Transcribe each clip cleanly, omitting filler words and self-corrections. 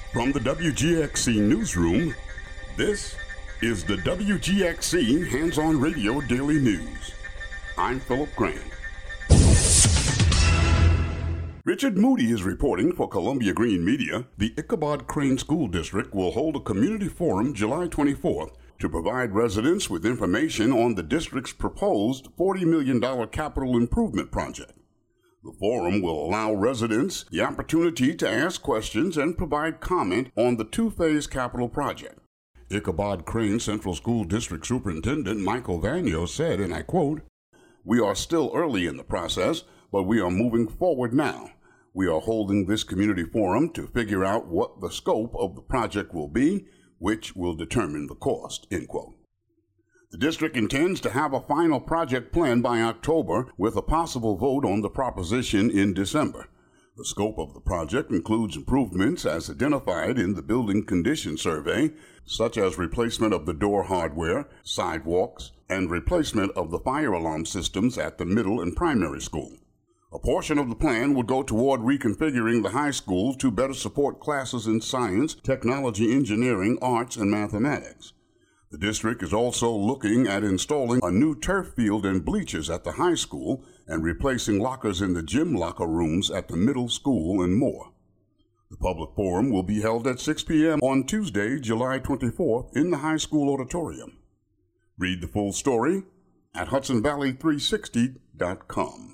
From the WGXC Newsroom, this is the WGXC Hands-On Radio Daily News. I'm Philip Grant. Richard Moody is reporting for Columbia Green Media. The Ichabod Crane School District will hold a community forum July 24th to provide residents with information on the district's proposed $40 million capital improvement project. The forum will allow residents the opportunity to ask questions and provide comment on the two-phase capital project. Ichabod Crane Central School District Superintendent Michael Vanyo said, and I quote, "We are still early in the process, but we are moving forward now. We are holding this community forum to figure out what the scope of the project will be, which will determine the cost," end quote. The district intends to have a final project plan by October with a possible vote on the proposition in December. The scope of the project includes improvements as identified in the Building Condition Survey, such as replacement of the door hardware, sidewalks, and replacement of the fire alarm systems at the middle and primary school. A portion of the plan would go toward reconfiguring the high school to better support classes in science, technology, engineering, arts, and mathematics. The district is also looking at installing a new turf field and bleachers at the high school and replacing lockers in the gym locker rooms at the middle school and more. The public forum will be held at 6 p.m. on Tuesday, July 24th in the high school auditorium. Read the full story at HudsonValley360.com.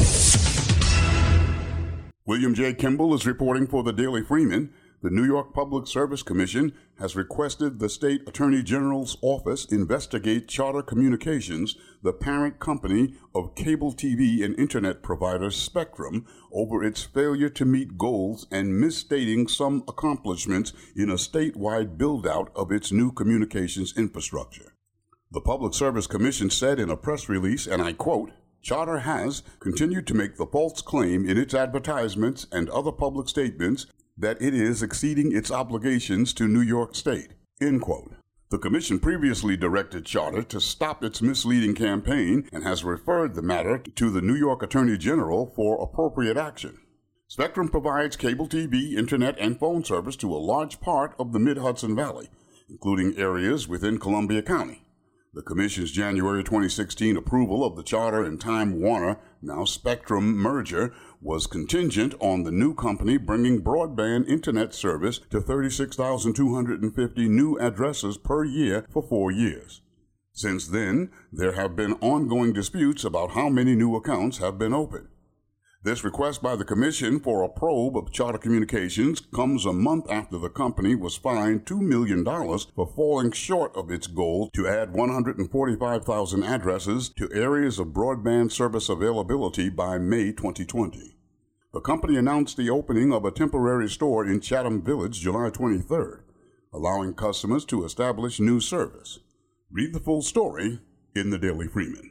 William J. Kimball is reporting for the Daily Freeman. The New York Public Service Commission has requested the State Attorney General's office investigate Charter Communications, the parent company of cable TV and internet provider Spectrum, over its failure to meet goals and misstating some accomplishments in a statewide build-out of its new communications infrastructure. The Public Service Commission said in a press release, and I quote, "Charter has continued to make the false claim in its advertisements and other public statements that it is exceeding its obligations to New York State," end quote. The Commission previously directed Charter to stop its misleading campaign and has referred the matter to the New York Attorney General for appropriate action. Spectrum provides cable TV, internet, and phone service to a large part of the Mid-Hudson Valley, including areas within Columbia County. The Commission's January 2016 approval of the Charter and Time Warner, now Spectrum, merger was contingent on the new company bringing broadband internet service to 36,250 new addresses per year for 4 years. Since then, there have been ongoing disputes about how many new accounts have been opened. This request by the Commission for a probe of Charter Communications comes a month after the company was fined $2 million for falling short of its goal to add 145,000 addresses to areas of broadband service availability by May 2020. The company announced the opening of a temporary store in Chatham Village July 23rd, allowing customers to establish new service. Read the full story in the Daily Freeman.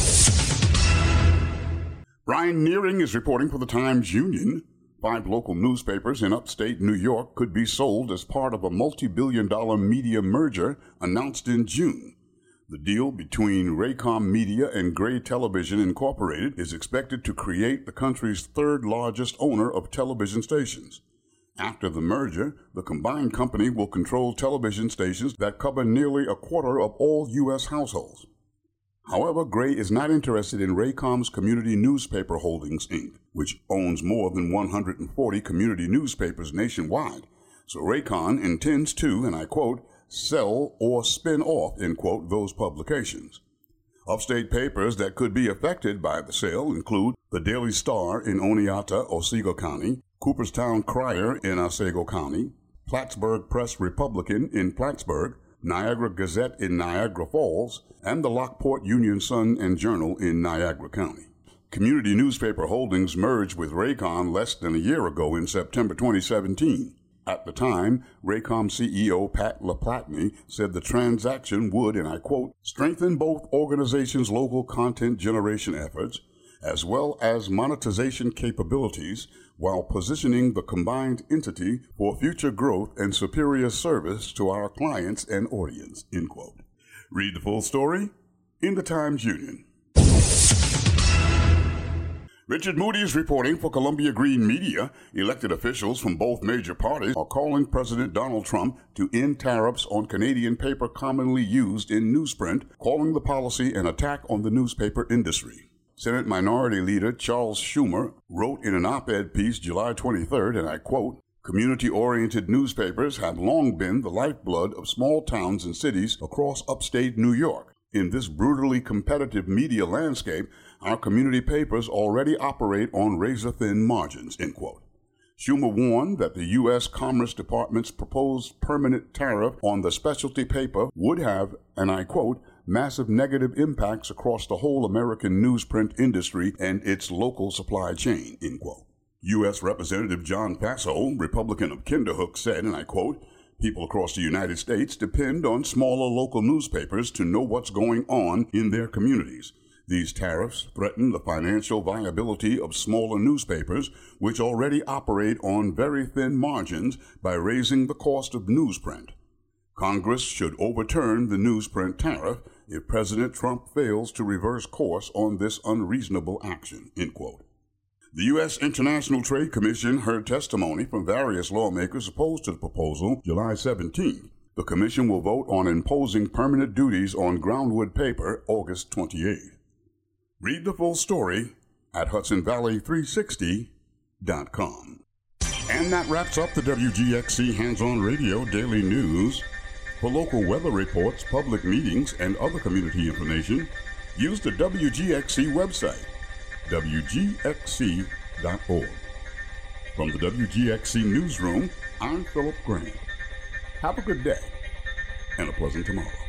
Brian Nearing is reporting for the Times-Union. 5 local newspapers in upstate New York could be sold as part of a multi-billion-dollar media merger announced in June. The deal between Raycom Media and Gray Television Incorporated is expected to create the country's third-largest owner of television stations. After the merger, the combined company will control television stations that cover nearly a quarter of all U.S. households. However, Gray is not interested in Raycom's Community Newspaper Holdings, Inc., which owns more than 140 community newspapers nationwide. So Raycom intends to, and I quote, "sell or spin off," end quote, those publications. Upstate papers that could be affected by the sale include the Daily Star in Oneonta, Otsego County, Cooperstown Crier in Otsego County, Plattsburgh Press Republican in Plattsburgh, Niagara Gazette in Niagara Falls, and the Lockport Union Sun and Journal in Niagara County. Community Newspaper Holdings merged with Raycom less than a year ago in September 2017. At the time, Raycom CEO Pat LaPlatney said the transaction would, and I quote, "strengthen both organizations' local content generation efforts, as well as monetization capabilities, while positioning the combined entity for future growth and superior service to our clients and audience," end quote. Read the full story in the Times-Union. Richard Moody is reporting for Columbia Green Media. Elected officials from both major parties are calling President Donald Trump to end tariffs on Canadian paper commonly used in newsprint, calling the policy an attack on the newspaper industry. Senate Minority Leader Charles Schumer wrote in an op-ed piece July 23rd, and I quote, "Community-oriented newspapers have long been the lifeblood of small towns and cities across upstate New York. In this brutally competitive media landscape, our community papers already operate on razor-thin margins," end quote. Schumer warned that the U.S. Commerce Department's proposed permanent tariff on the specialty paper would have, and I quote, "massive negative impacts across the whole American newsprint industry and its local supply chain," end quote. U.S. Representative John Faso, Republican of Kinderhook, said, and I quote, "People across the United States depend on smaller local newspapers to know what's going on in their communities. These tariffs threaten the financial viability of smaller newspapers, which already operate on very thin margins, by raising the cost of newsprint. Congress should overturn the newsprint tariff if President Trump fails to reverse course on this unreasonable action," end quote. The U.S. International Trade Commission heard testimony from various lawmakers opposed to the proposal July 17th. The commission will vote on imposing permanent duties on groundwood paper August 28th. Read the full story at HudsonValley360.com. And that wraps up the WGXC Hands-On Radio Daily News. For local weather reports, public meetings, and other community information, use the WGXC website, WGXC.org. From the WGXC Newsroom, I'm Philip Grant. Have a good day and a pleasant tomorrow.